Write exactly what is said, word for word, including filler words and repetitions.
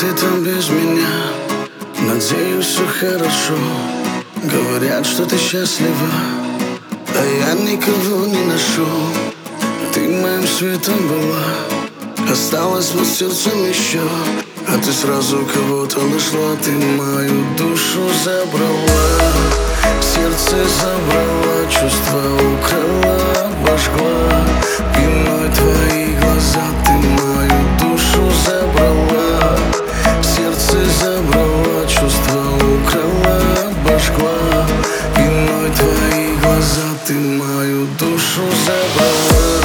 ты там без меня? Надеюсь, все хорошо. Говорят, что ты счастлива, а я никого не нашел. Ты моим светом была, осталась под сердцем еще. А ты сразу кого-то нашла, ты мою душу забрала. Сердце забрала, чувства украла, обожгла. Пеной твои глаза, ты мою душу забрала. Сердце забрала, чувства украла, обожгла. Пеной твои глаза, ты мою душу забрала.